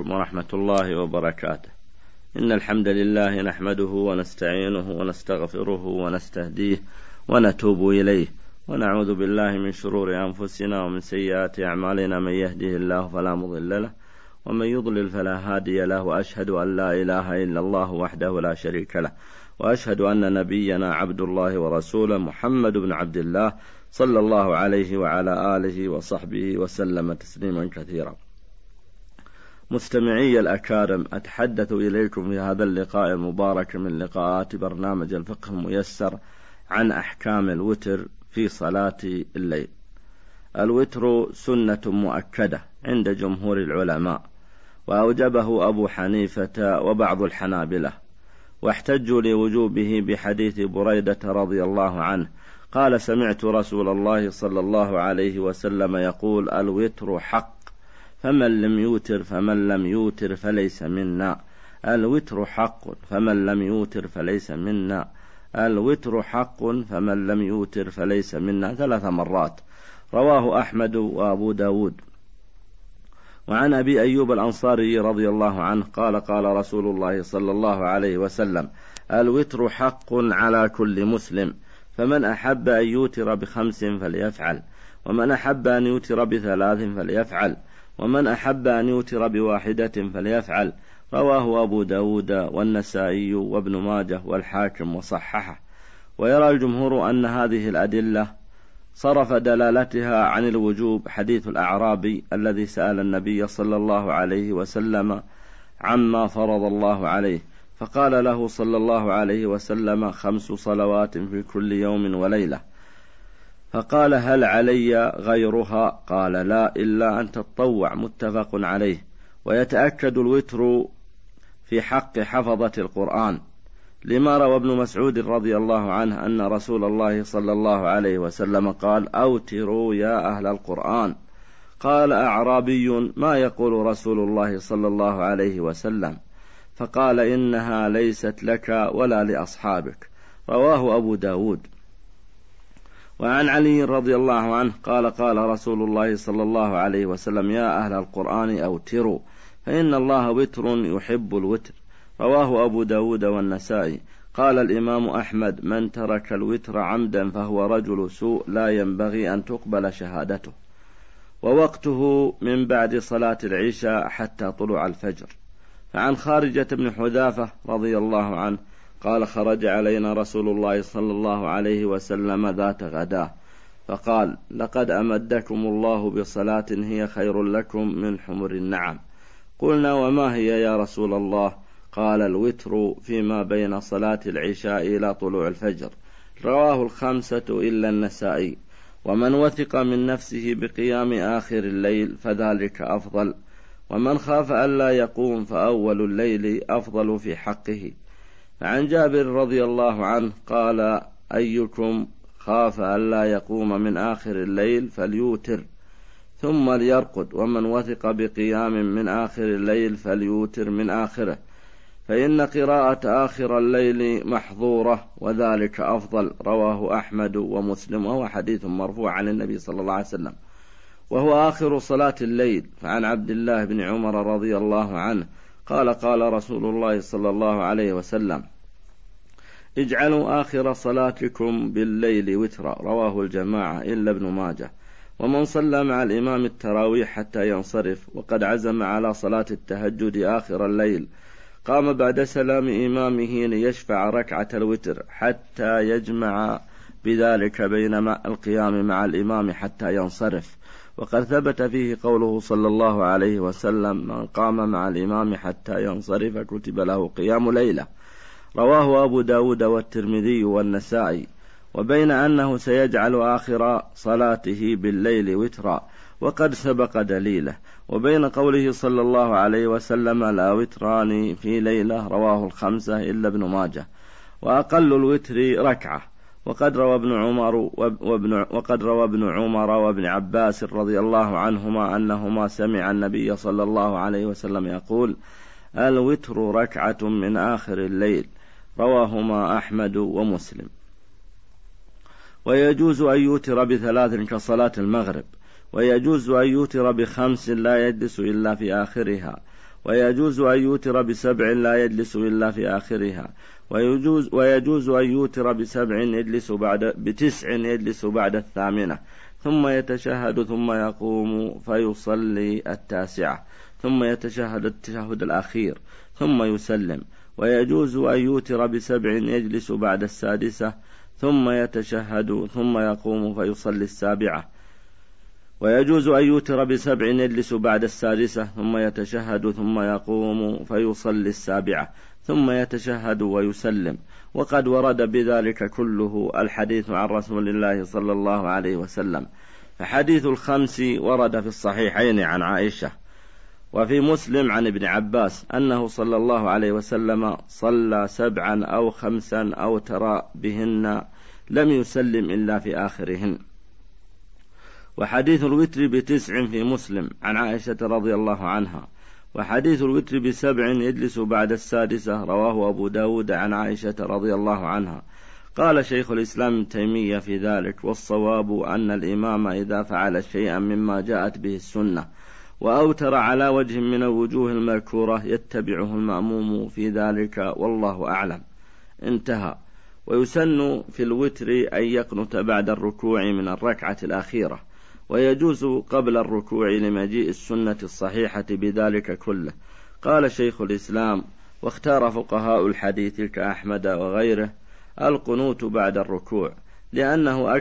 عليكم ورحمة الله وبركاته. إن الحمد لله نحمده ونستعينه ونستغفره ونستهديه ونتوب إليه، ونعوذ بالله من شرور أنفسنا ومن سيئات أعمالنا، من يهده الله فلا مضل له ومن يضلل فلا هادي له، وأشهد أن لا إله إلا الله وحده لا شريك له، وأشهد أن نبينا عبد الله ورسوله محمد بن عبد الله صلى الله عليه وعلى آله وصحبه وسلم تسليما كثيرا. مستمعي الأكارم، أتحدث إليكم في هذا اللقاء المبارك من لقاءات برنامج الفقه الميسر عن أحكام الوتر في صلاة الليل. الوتر سنة مؤكدة عند جمهور العلماء، وأوجبه أبو حنيفة وبعض الحنابلة، واحتجوا لوجوبه بحديث بريدة رضي الله عنه قال: سمعت رسول الله صلى الله عليه وسلم يقول: الوتر حق، فمن لم يوتر فليس منا. الوتر حق فمن لم يوتر فليس منا. الوتر حق فمن لم يوتر فليس منا 3 مرات. رواه أحمد وأبو داود. وعن أبي أيوب الأنصاري رضي الله عنه قال: قال رسول الله صلى الله عليه وسلم: الوتر حق على كل مسلم، فمن أحب أن يوتر ب5 فليفعل، ومن أحب أن يوتر ب3 فليفعل، ومن أحب أن يوتر ب1 فليفعل. رواه أبو داود والنسائي وابن ماجه والحاكم وصححه. ويرى الجمهور أن هذه الأدلة صرف دلالتها عن الوجوب حديث الأعرابي الذي سأل النبي صلى الله عليه وسلم عما فرض الله عليه، فقال له صلى الله عليه وسلم: 5 صلوات في كل يوم وليلة. فقال: هل علي غيرها؟ قال: لا، إلا أن تتطوع. متفق عليه. ويتأكد الوتر في حق حفظة القرآن، لما روى ابن مسعود رضي الله عنه أن رسول الله صلى الله عليه وسلم قال: أوتروا يا أهل القرآن. قال أعرابي: ما يقول رسول الله صلى الله عليه وسلم؟ فقال: إنها ليست لك ولا لأصحابك. رواه أبو داود. وعن علي رضي الله عنه قال: قال رسول الله صلى الله عليه وسلم: يا أهل القرآن أوتروا، فإن الله وتر يحب الوتر. رواه أبو داود والنسائي. قال الإمام أحمد: من ترك الوتر عمدا فهو رجل سوء، لا ينبغي أن تقبل شهادته. ووقته من بعد صلاة العشاء حتى طلوع الفجر. فعن خارجة بن حذافة رضي الله عنه قال: خرج علينا رسول الله صلى الله عليه وسلم ذات غداه، فقال: لقد أمدكم الله بصلاة هي خير لكم من حمر النعم. قلنا: وما هي يا رسول الله؟ قال: الوتر فيما بين صلاة العشاء إلى طلوع الفجر. رواه 5 إلا النسائي. ومن وثق من نفسه بقيام آخر الليل فذلك أفضل، ومن خاف ألا يقوم فأول الليل أفضل في حقه. فعن جابر رضي الله عنه قال: أيكم خاف ألا يقوم من آخر الليل فليوتر ثم ليرقد، ومن وثق بقيام من آخر الليل فليوتر من آخره، فإن قراءة آخر الليل محظورة وذلك أفضل. رواه أحمد ومسلم، وهو حديث مرفوع عن النبي صلى الله عليه وسلم، وهو آخر صلاة الليل. فعن عبد الله بن عمر رضي الله عنه قال: قال رسول الله صلى الله عليه وسلم: اجعلوا آخر صلاتكم بالليل وترا. رواه الجماعة إلا ابن ماجه. ومن صلى مع الإمام التراويح حتى ينصرف وقد عزم على صلاة التهجد آخر الليل، قام بعد سلام إمامه ليشفع ركعة الوتر حتى يجمع بذلك بين القيام مع الإمام حتى ينصرف. وقد ثبت فيه قوله صلى الله عليه وسلم: من قام مع الإمام حتى ينصرف كتب له قيام ليلة. رواه أبو داود والترمذي والنسائي. وبين أنه سيجعل آخر صلاته بالليل وترا وقد سبق دليله، وبين قوله صلى الله عليه وسلم: لا وتران في ليلة. رواه 5 إلا ابن ماجه. وأقل الوتر ركعة. وقد روى ابن عمر وابن عباس رضي الله عنهما أنهما سمع النبي صلى الله عليه وسلم يقول: الوتر ركعة من آخر الليل. رواهما أحمد ومسلم. ويجوز أن يوتر ب3 كصلاة المغرب، ويجوز أن يوتر ب5 لا يجلس إلا في آخرها، ويجوز أن يوتر ب7 لا يجلس إلا في آخرها، ويجوز أن يوتر ب9 يجلس بعد 8، ثم يتشهد ثم يقوم فيصلي 9، ثم يتشهد التشهد الأخير ثم يسلم. ويجوز أن يوتر ب7 يجلس بعد 6، ثم يتشهد ثم يقوم فيصلي 7. ويجوز أن يوتر ب7 يجلس بعد 6 ثم يتشهد ثم يقوم فيصلي 7، ثم يتشهد ويسلم. وقد ورد بذلك كله الحديث عن رسول الله صلى الله عليه وسلم. فحديث 5 ورد في الصحيحين عن عائشة، وفي مسلم عن ابن عباس أنه صلى الله عليه وسلم صلى 7 أو 5 أو ترى بهن لم يسلم إلا في آخرهن. وحديث الوتر ب9 في مسلم عن عائشة رضي الله عنها. وحديث الوتر ب7 يجلس بعد 6 رواه أبو داود عن عائشة رضي الله عنها. قال شيخ الإسلام ابن تيمية في ذلك: والصواب أن الإمام إذا فعل شيئا مما جاءت به السنة وأوتر على وجه من الوجوه المذكورة يتبعه المأموم في ذلك، والله أعلم. انتهى. ويسن في الوتر أن يقنت بعد الركوع من الركعة الأخيرة، ويجوز قبل الركوع لمجيء السنة الصحيحة بذلك كله. قال شيخ الإسلام: واختار فقهاء الحديث كأحمد وغيره القنوت بعد الركوع، لأنه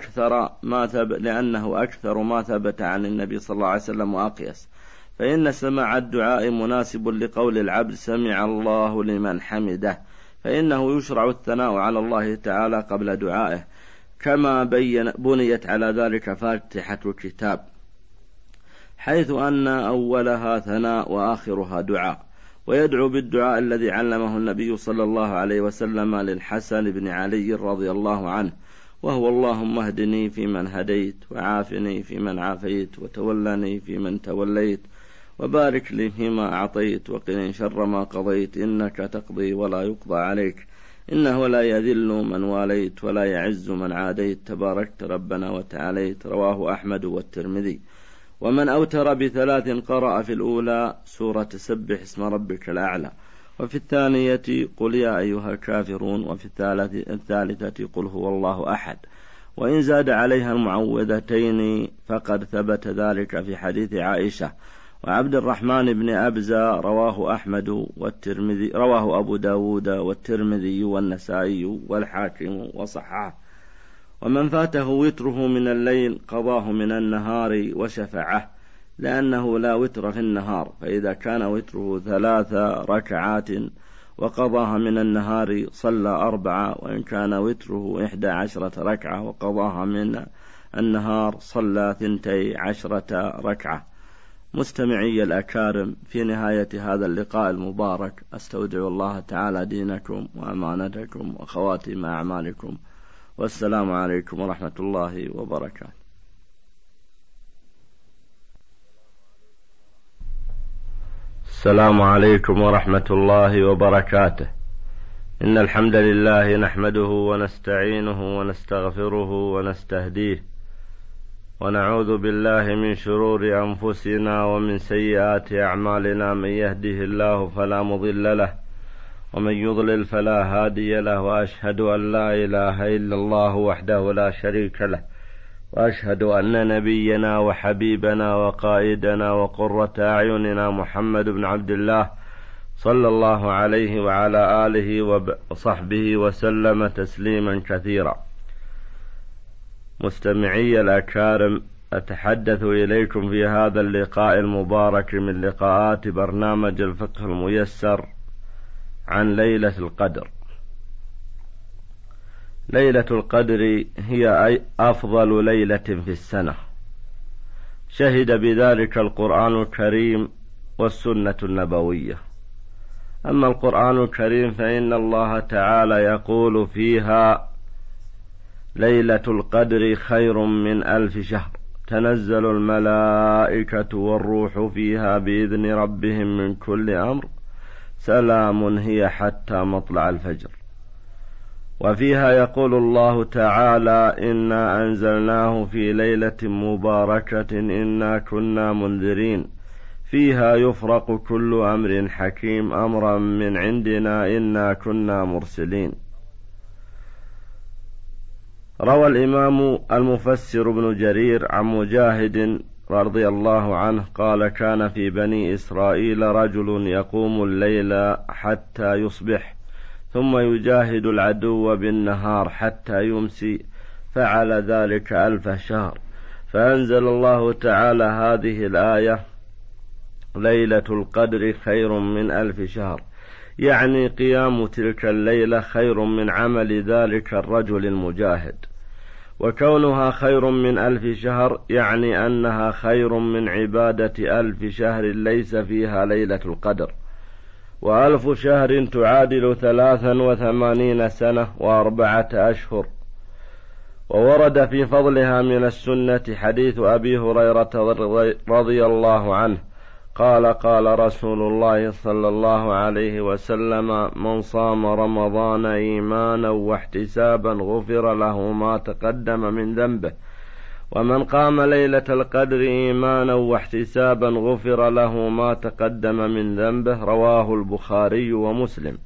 أكثر ما ثبت عن النبي صلى الله عليه وسلم وأقيس. فإن سماع الدعاء مناسب لقول العبد سمع الله لمن حمده، فإنه يشرع الثناء على الله تعالى قبل دعائه، كما بنيت على ذلك فاتحة الكتاب، حيث أن أولها ثناء وآخرها دعاء. ويدعو بالدعاء الذي علمه النبي صلى الله عليه وسلم للحسن بن علي رضي الله عنه، وهو: اللهم اهدني فيمن هديت، وعافني فيمن عافيت، وتولني فيمن توليت، وبارك لي فيما أعطيت، وقني شر ما قضيت، إنك تقضي ولا يقضى عليك، إنه لا يذل من واليت ولا يعز من عاديت، تباركت ربنا وتعاليت. رواه أحمد والترمذي. ومن أوتر ب3 قرأ في الأولى سورة سبح اسم ربك الأعلى، وفي الثانية قل يا أيها الكافرون، وفي الثالثة قل هو الله أحد. وإن زاد عليها المعوذتين فقد ثبت ذلك في حديث عائشة وعبد الرحمن بن أبزة، رواه أبو داود والترمذي والنسائي والحاكم وصححه. ومن فاته وتره من الليل قضاه من النهار وشفعه، لأنه لا وتر في النهار، فإذا كان وتره 3 ركعات وقضاها من النهار صلى 4، وإن كان وتره 11 ركعة وقضاها من النهار صلى 12 ركعة. مستمعي الأكارم، في نهاية هذا اللقاء المبارك أستودع الله تعالى دينكم وأمانتكم وخواتم أعمالكم، والسلام عليكم ورحمة الله وبركاته. السلام عليكم ورحمة الله وبركاته. إن الحمد لله نحمده ونستعينه ونستغفره ونستهديه، ونعوذ بالله من شرور أنفسنا ومن سيئات أعمالنا، من يهده الله فلا مضل له، ومن يضلل فلا هادي له، وأشهد أن لا إله إلا الله وحده لا شريك له، وأشهد أن نبينا وحبيبنا وقائدنا وقرة أعيننا محمد بن عبد الله صلى الله عليه وعلى آله وصحبه وسلم تسليما كثيرا. مستمعي الأكارم، أتحدث إليكم في هذا اللقاء المبارك من لقاءات برنامج الفقه الميسر عن ليلة القدر. ليلة القدر هي أفضل ليلة في السنة، شهد بذلك القرآن الكريم والسنة النبوية. أما القرآن الكريم فإن الله تعالى يقول فيها: ليلة القدر خير من 1000 شهر، تنزل الملائكة والروح فيها بإذن ربهم من كل أمر، سلام هي حتى مطلع الفجر. وفيها يقول الله تعالى: إنا أنزلناه في ليلة مباركة إنا كنا منذرين فيها يفرق كل أمر حكيم أمرا من عندنا إنا كنا مرسلين. روى الإمام المفسر ابن جرير عن مجاهد رضي الله عنه قال: كان في بني إسرائيل رجل يقوم الليل حتى يصبح ثم يجاهد العدو بالنهار حتى يمسي، فعل ذلك 1000 شهر، فأنزل الله تعالى هذه الآية: ليلة القدر خير من 1000 شهر، يعني قيام تلك الليلة خير من عمل ذلك الرجل المجاهد. وكونها خير من 1000 شهر يعني أنها خير من عبادة 1000 شهر ليس فيها ليلة القدر، و1000 شهر تعادل 83 سنة و4 أشهر. وورد في فضلها من السنة حديث أبي هريرة رضي الله عنه قال: قال رسول الله صلى الله عليه وسلم: من صام رمضان إيمانا واحتسابا غفر له ما تقدم من ذنبه، ومن قام ليلة القدر إيمانا واحتسابا غفر له ما تقدم من ذنبه. رواه البخاري ومسلم.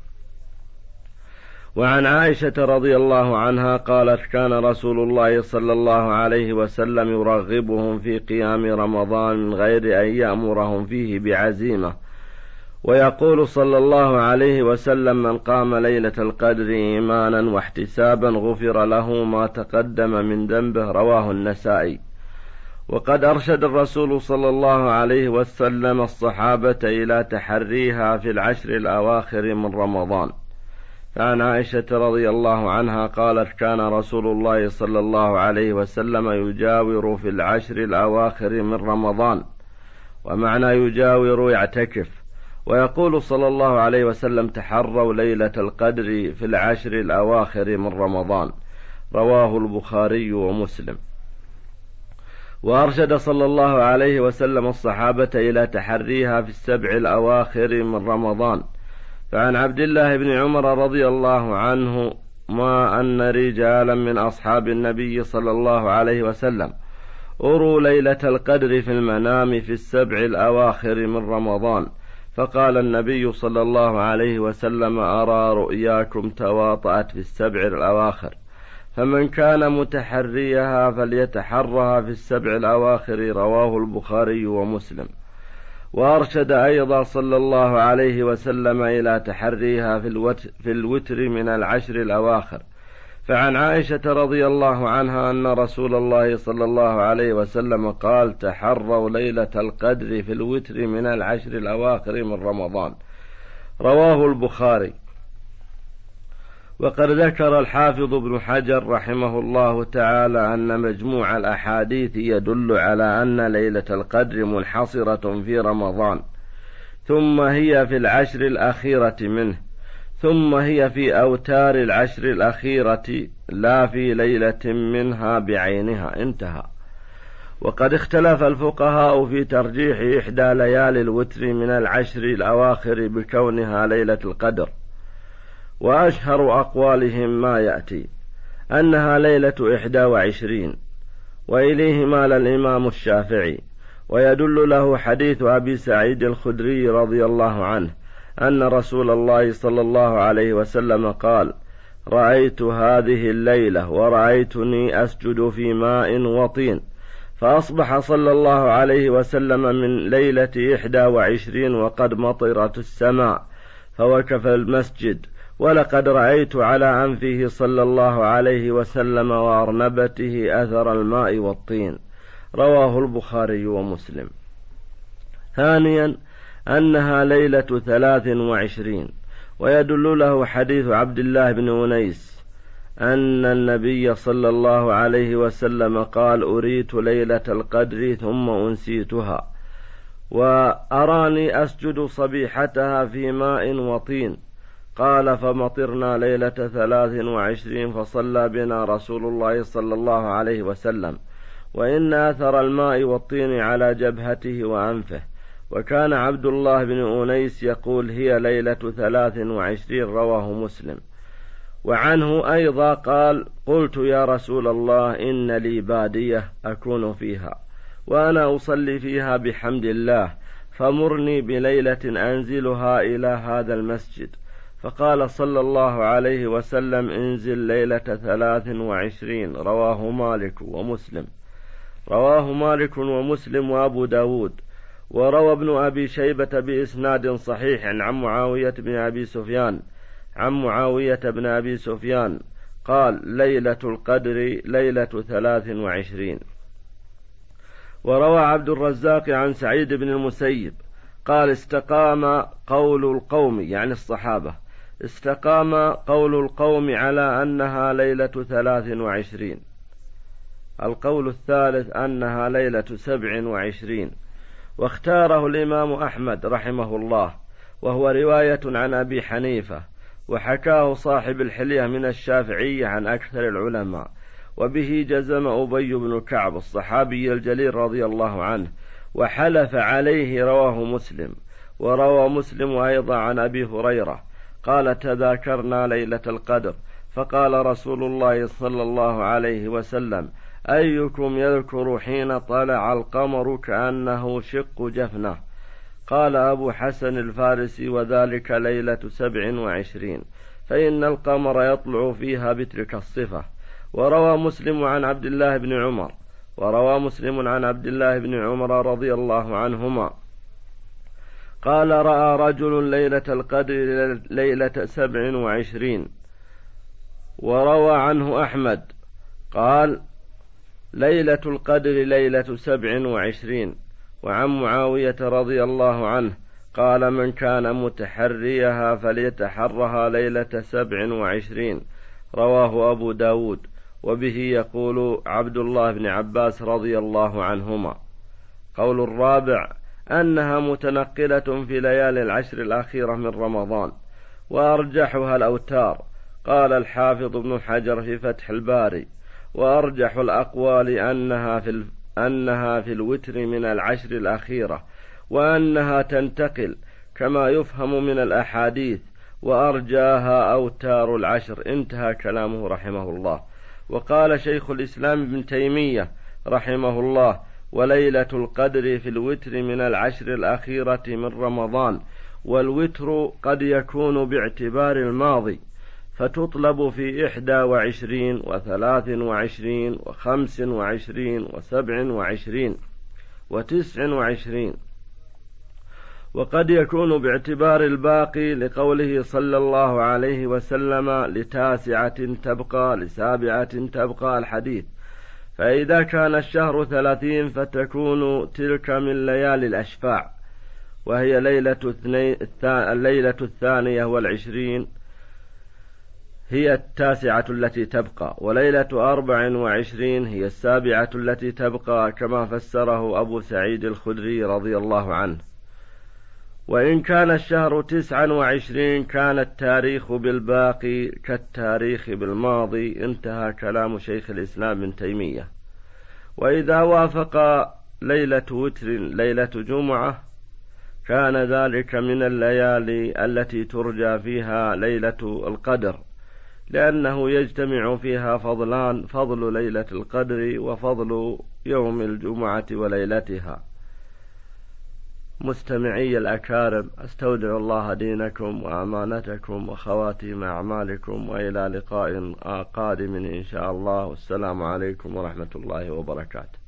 وعن عائشة رضي الله عنها قالت: كان رسول الله صلى الله عليه وسلم يرغبهم في قيام رمضان من غير أن يأمرهم فيه بعزيمة، ويقول صلى الله عليه وسلم: من قام ليلة القدر إيمانا واحتسابا غفر له ما تقدم من ذنبه. رواه النسائي. وقد أرشد الرسول صلى الله عليه وسلم الصحابة إلى تحريها في العشر الأواخر من رمضان. فعن عائشة رضي الله عنها قالت: كان رسول الله صلى الله عليه وسلم يجاور في العشر الأواخر من رمضان، ومعنى يجاور يعتكف، ويقول صلى الله عليه وسلم: تحروا ليلة القدر في العشر الأواخر من رمضان. رواه البخاري ومسلم. وأرشد صلى الله عليه وسلم الصحابة إلى تحريها في السبع الأواخر من رمضان. فعن عبد الله بن عمر رضي الله عنه ما أن رجالا من أصحاب النبي صلى الله عليه وسلم أروا ليلة القدر في المنام في السبع الأواخر من رمضان، فقال النبي صلى الله عليه وسلم: أرى رؤياكم تواطأت في السبع الأواخر، فمن كان متحريها فليتحرها في السبع الأواخر. رواه البخاري ومسلم. وأرشد أيضا صلى الله عليه وسلم إلى تحريها في الوتر من العشر الأواخر. فعن عائشة رضي الله عنها أن رسول الله صلى الله عليه وسلم قال: تحروا ليلة القدر في الوتر من العشر الأواخر من رمضان. رواه البخاري. وقد ذكر الحافظ ابن حجر رحمه الله تعالى أن مجموع الأحاديث يدل على أن ليلة القدر منحصرة في رمضان، ثم هي في العشر الأخيرة منه، ثم هي في أوتار العشر الأخيرة لا في ليلة منها بعينها. انتهى. وقد اختلف الفقهاء في ترجيح إحدى ليالي الوتر من العشر الأواخر بكونها ليلة القدر، وأشهر أقوالهم ما يأتي أنها ليلة 21، وإليه مال الإمام الشافعي، ويدل له حديث أبي سعيد الخدري رضي الله عنه أن رسول الله صلى الله عليه وسلم قال: رأيت هذه الليلة ورأيتني أسجد في ماء وطين، فأصبح صلى الله عليه وسلم من ليلة 21 وقد مطرت السماء فوقف المسجد، ولقد رأيت على أنفه صلى الله عليه وسلم وأرنبته أثر الماء والطين. رواه البخاري ومسلم. ثانيا أنها ليلة 23، ويدل له حديث عبد الله بن أنيس أن النبي صلى الله عليه وسلم قال: أريت ليلة القدر ثم أنسيتها، وأراني أسجد صبيحتها في ماء وطين. قال: فمطرنا ليلة 23 فصلى بنا رسول الله صلى الله عليه وسلم، وإن أثر الماء والطين على جبهته وأنفه. وكان عبد الله بن أنيس يقول: هي ليلة 23. رواه مسلم. وعنه أيضا قال: قلت يا رسول الله إن لي بادية أكون فيها وأنا أصلي فيها بحمد الله، فمرني بليلة أنزلها إلى هذا المسجد. فقال صلى الله عليه وسلم: انزل ليلة 23. رواه مالك ومسلم وأبو داود. وروى ابن أبي شيبة بإسناد صحيح عن معاوية بن أبي سفيان قال: ليلة القدر ليلة 23. وروى عبد الرزاق عن سعيد بن المسيب قال: استقام قول القوم، يعني الصحابة، استقام قول القوم على أنها ليلة 23. القول الثالث أنها ليلة 27، واختاره الإمام أحمد رحمه الله، وهو رواية عن أبي حنيفة، وحكاه صاحب الحلية من الشافعية عن أكثر العلماء، وبه جزم أبي بن كعب الصحابي الجليل رضي الله عنه، وحلف عليه. رواه مسلم. وروى مسلم أيضا عن أبي هريرة قال: تذاكرنا ليلة القدر، فقال رسول الله صلى الله عليه وسلم: أيكم يذكر حين طلع القمر كأنه شق جفنه؟ قال أبو حسن الفارسي: وذلك ليلة 27، فإن القمر يطلع فيها بتلك الصفة. وروى مسلم عن عبد الله بن عمر رضي الله عنهما قال: رأى رجل ليلة القدر ليلة 27. وروى عنه أحمد قال: ليلة القدر ليلة 27. وعن معاوية رضي الله عنه قال: من كان متحريها فليتحرها ليلة 27. رواه أبو داود. وبه يقول عبد الله بن عباس رضي الله عنهما. قول الرابع أنها متنقلة في ليالي العشر الأخيرة من رمضان، وأرجحها الأوتار. قال الحافظ ابن حجر في فتح الباري: وأرجح الأقوال أنها في الوتر من العشر الأخيرة، وأنها تنتقل كما يفهم من الأحاديث، وأرجاها أوتار العشر. انتهى كلامه رحمه الله. وقال شيخ الإسلام ابن تيمية رحمه الله: وليلة القدر في الوتر من العشر الأخيرة من رمضان، والوتر قد يكون باعتبار الماضي، فتطلب في 21 و23 و25 و27 و29، وقد يكون باعتبار الباقي، لقوله صلى الله عليه وسلم: لتاسعة تبقى، لسابعة تبقى، الحديث. فإذا كان الشهر 30 فتكون تلك من ليالي الأشفاع، وهي الليلة 22 هي التاسعة التي تبقى، وليلة 24 هي السابعة التي تبقى، كما فسره أبو سعيد الخدري رضي الله عنه. وإن كان الشهر 29 كان التاريخ بالباقي كالتاريخ بالماضي. انتهى كلام شيخ الإسلام ابن تيمية. وإذا وافق ليلة وتر ليلة جمعة كان ذلك من الليالي التي ترجى فيها ليلة القدر، لأنه يجتمع فيها فضلان: فضل ليلة القدر وفضل يوم الجمعة وليلتها. مستمعي الأكارم، أستودع الله دينكم وأمانتكم وخواتيم أعمالكم، وإلى لقاء قادم إن شاء الله، والسلام عليكم ورحمة الله وبركاته.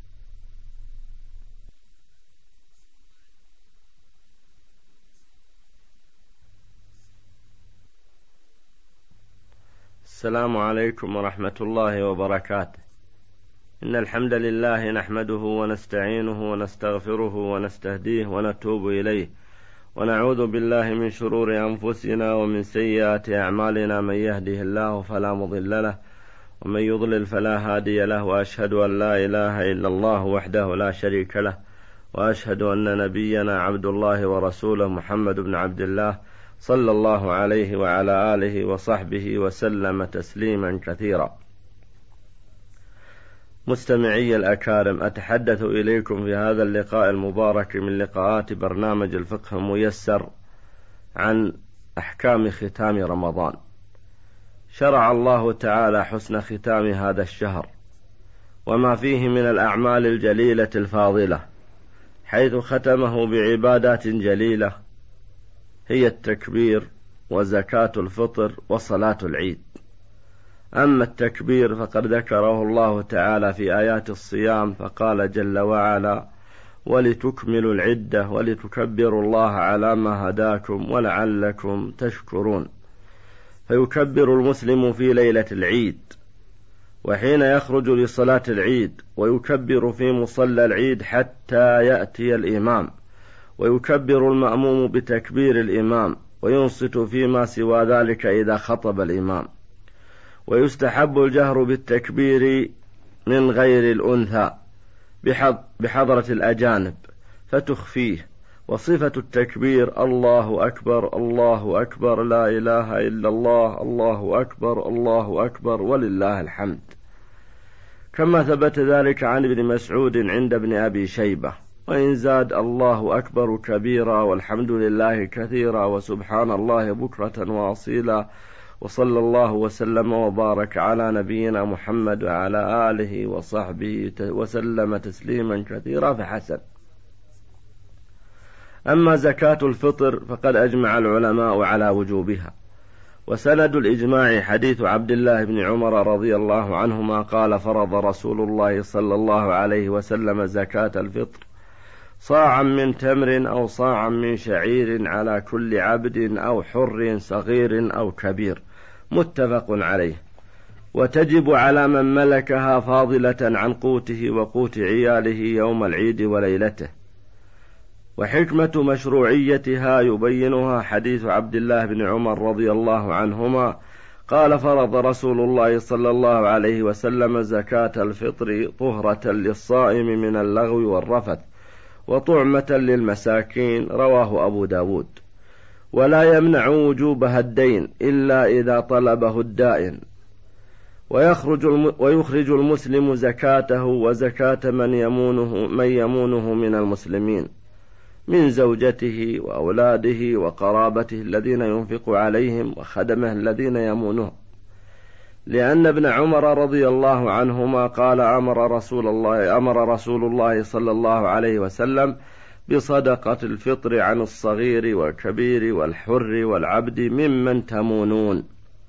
السلام عليكم ورحمة الله وبركاته. إن الحمد لله نحمده ونستعينه ونستغفره ونستهديه ونتوب إليه، ونعوذ بالله من شرور أنفسنا ومن سيئات أعمالنا. من يهده الله فلا مضل له، ومن يضلل فلا هادي له. وأشهد أن لا إله إلا الله وحده لا شريك له، وأشهد أن نبينا عبد الله ورسوله محمد بن عبد الله صلى الله عليه وعلى آله وصحبه وسلم تسليما كثيرا. مستمعي الأكارم، أتحدث إليكم في هذا اللقاء المبارك من لقاءات برنامج الفقه الميسر عن أحكام ختام رمضان. شرع الله تعالى حسن ختام هذا الشهر وما فيه من الأعمال الجليلة الفاضلة، حيث ختمه بعبادات جليلة هي التكبير وزكاة الفطر وصلاة العيد. أما التكبير فقد ذكره الله تعالى في آيات الصيام، فقال جل وعلا: ولتكملوا العدة ولتكبروا الله على ما هداكم ولعلكم تشكرون. فيكبر المسلم في ليلة العيد وحين يخرج لصلاة العيد، ويكبر في مصلى العيد حتى يأتي الإمام، ويكبر المأموم بتكبير الإمام، وينصت فيما سوى ذلك إذا خطب الإمام. ويستحب الجهر بالتكبير من غير الأنثى بحضرة الأجانب فتخفيه. وصفة التكبير: الله أكبر الله أكبر لا إله إلا الله الله أكبر الله أكبر ولله الحمد، كما ثبت ذلك عن ابن مسعود عند ابن أبي شيبة. وإن زاد: الله أكبر كبيرا والحمد لله كثيرا وسبحان الله بكرة وأصيلا، وصلى الله وسلم وبارك على نبينا محمد وعلى آله وصحبه وسلم تسليما كثيرا، فحسن. أما زكاة الفطر فقد أجمع العلماء على وجوبها، وسند الإجماع حديث عبد الله بن عمر رضي الله عنهما قال: فرض رسول الله صلى الله عليه وسلم زكاة الفطر صاعا من تمر أو صاعا من شعير على كل عبد أو حر صغير أو كبير، متفق عليه. وتجب على من ملكها فاضلة عن قوته وقوت عياله يوم العيد وليلته. وحكمة مشروعيتها يبينها حديث عبد الله بن عمر رضي الله عنهما قال: فرض رسول الله صلى الله عليه وسلم زكاة الفطر طهرة للصائم من اللغو والرفث وطعمة للمساكين، رواه أبو داود. ولا يمنع وجوبها الدين إلا إذا طلبه الدائن. ويخرج المسلم زكاته وزكاة من يمونه من المسلمين من زوجته وأولاده وقرابته الذين ينفق عليهم وخدمه الذين يمونه، لأن ابن عمر رضي الله عنهما قال: أمر رسول الله صلى الله عليه وسلم بصدقة الفطر عن الصغير والكبير والحر والعبد ممن تمونون،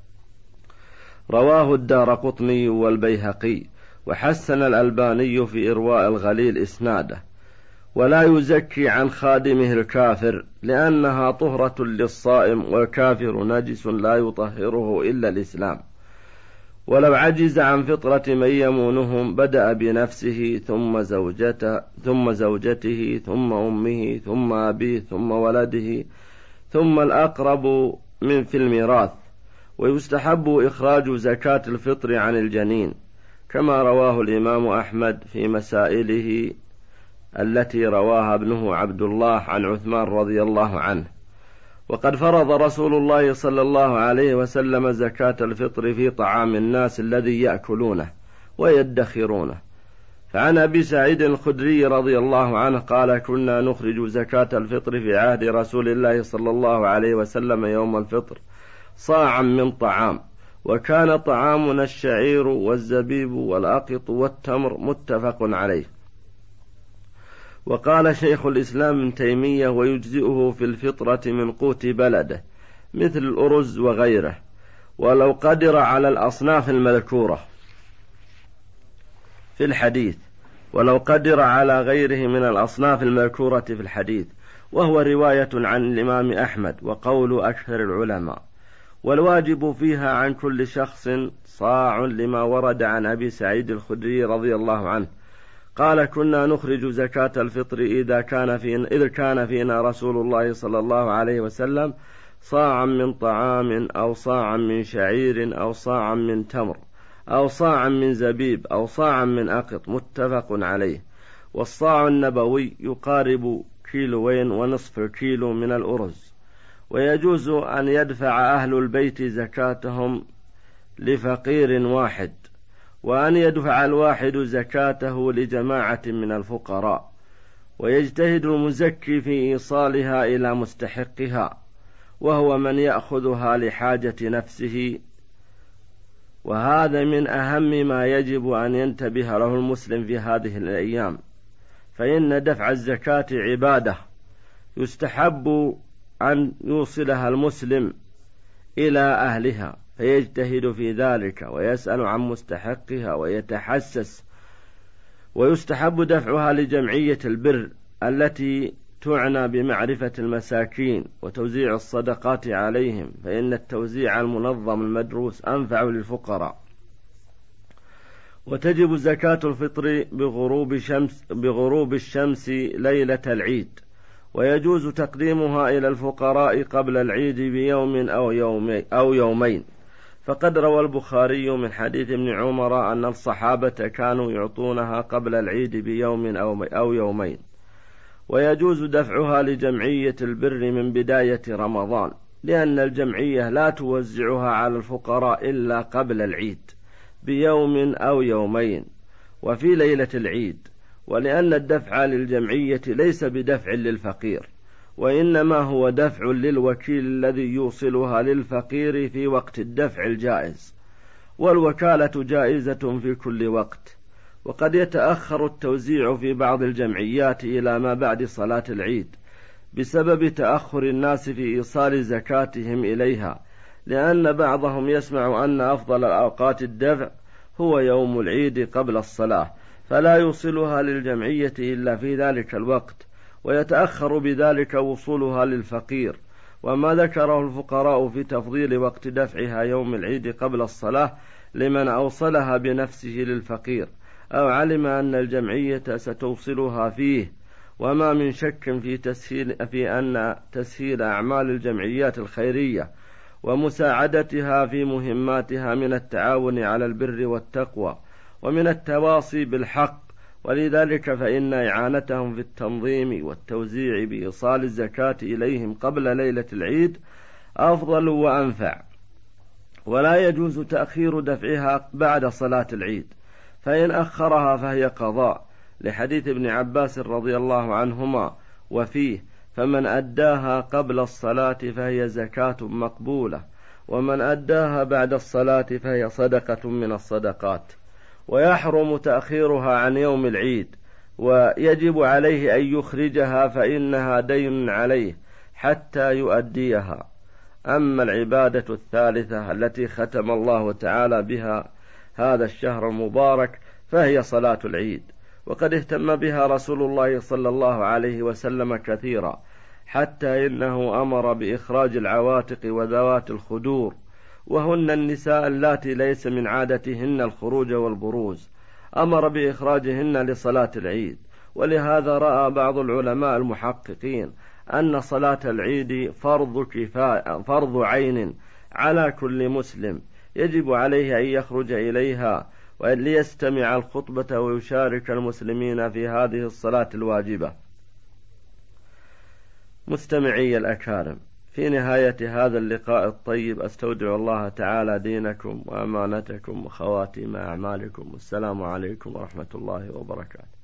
رواه الدارقطني والبيهقي، وحسن الألباني في إرواء الغليل إسناده. ولا يزكي عن خادمه الكافر لأنها طهرة للصائم، والكافر نجس لا يطهره إلا الإسلام. ولو عجز عن فطرة من يمونهم بدأ بنفسه ثم زوجته ثم أمه ثم أبيه ثم ولده ثم الأقرب من في الميراث. ويستحب إخراج زكاة الفطر عن الجنين، كما رواه الإمام أحمد في مسائله التي رواها ابنه عبد الله عن عثمان رضي الله عنه. وقد فرض رسول الله صلى الله عليه وسلم زكاة الفطر في طعام الناس الذي يأكلونه ويدخرونه. فعن أبي سعيد الخدري رضي الله عنه قال: كنا نخرج زكاة الفطر في عهد رسول الله صلى الله عليه وسلم يوم الفطر صاعا من طعام، وكان طعامنا الشعير والزبيب والأقط والتمر، متفق عليه. وقال شيخ الإسلام ابن تيمية: ويجزئه في الفطرة من قوت بلده مثل الأرز وغيره، ولو قدر على الأصناف المذكورة في الحديث، ولو قدر على غيره من الأصناف المذكورة في الحديث، وهو رواية عن الإمام أحمد وقول أكثر العلماء. والواجب فيها عن كل شخص صاع، لما ورد عن أبي سعيد الخدري رضي الله عنه قال: كنا نخرج زكاة الفطر إذ كان فينا رسول الله صلى الله عليه وسلم صاعا من طعام أو صاعا من شعير أو صاعا من تمر أو صاعا من زبيب أو صاعا من أقط، متفق عليه. والصاع النبوي يقارب 1.5 كيلو من الأرز. ويجوز أن يدفع أهل البيت زكاتهم لفقير واحد، وأن يدفع الواحد زكاته لجماعة من الفقراء، ويجتهد المزكي في إيصالها إلى مستحقها، وهو من يأخذها لحاجة نفسه. وهذا من أهم ما يجب أن ينتبه له المسلم في هذه الأيام، فإن دفع الزكاة عبادة يستحب أن يوصلها المسلم إلى أهلها فيجتهد في ذلك ويسأل عن مستحقها ويتحسس، ويستحب دفعها لجمعية البر التي تعنى بمعرفة المساكين وتوزيع الصدقات عليهم، فإن التوزيع المنظم المدروس أنفع للفقراء. وتجب زكاة الفطر بغروب الشمس ليلة العيد، ويجوز تقديمها إلى الفقراء قبل العيد بيوم أو يومين، فقد روى البخاري من حديث ابن عمر أن الصحابة كانوا يعطونها قبل العيد بيوم أو يومين. ويجوز دفعها لجمعية البر من بداية رمضان، لأن الجمعية لا توزعها على الفقراء إلا قبل العيد بيوم أو يومين وفي ليلة العيد، ولأن الدفع للجمعية ليس بدفع للفقير، وإنما هو دفع للوكيل الذي يوصلها للفقير في وقت الدفع الجائز، والوكالة جائزة في كل وقت. وقد يتأخر التوزيع في بعض الجمعيات إلى ما بعد صلاة العيد بسبب تأخر الناس في إيصال زكاتهم إليها، لأن بعضهم يسمع أن أفضل الأوقات الدفع هو يوم العيد قبل الصلاة، فلا يوصلها للجمعية إلا في ذلك الوقت، ويتأخر بذلك وصولها للفقير. وما ذكره الفقراء في تفضيل وقت دفعها يوم العيد قبل الصلاة لمن أوصلها بنفسه للفقير أو علم أن الجمعية ستوصلها فيه. وما من شك في أن تسهيل أعمال الجمعيات الخيرية ومساعدتها في مهماتها من التعاون على البر والتقوى ومن التواصي بالحق، ولذلك فإن إعانتهم في التنظيم والتوزيع بإيصال الزكاة إليهم قبل ليلة العيد أفضل وأنفع. ولا يجوز تأخير دفعها بعد صلاة العيد، فإن أخرها فهي قضاء، لحديث ابن عباس رضي الله عنهما وفيه: فمن أداها قبل الصلاة فهي زكاة مقبولة، ومن أداها بعد الصلاة فهي صدقة من الصدقات. ويحرم تأخيرها عن يوم العيد، ويجب عليه أن يخرجها فإنها دين عليه حتى يؤديها. أما العبادة الثالثة التي ختم الله تعالى بها هذا الشهر المبارك فهي صلاة العيد، وقد اهتم بها رسول الله صلى الله عليه وسلم كثيرا، حتى إنه أمر بإخراج العواتق وذوات الخدور، وهن النساء اللاتي ليس من عادتهن الخروج والبروز، أمر بإخراجهن لصلاة العيد. ولهذا رأى بعض العلماء المحققين أن صلاة العيد فرض عين على كل مسلم، يجب عليه أن يخرج إليها ليستمع الخطبة ويشارك المسلمين في هذه الصلاة الواجبة. مستمعي الأكارم، في نهاية هذا اللقاء الطيب أستودع الله تعالى دينكم وأمانتكم وخواتيم أعمالكم، والسلام عليكم ورحمة الله وبركاته.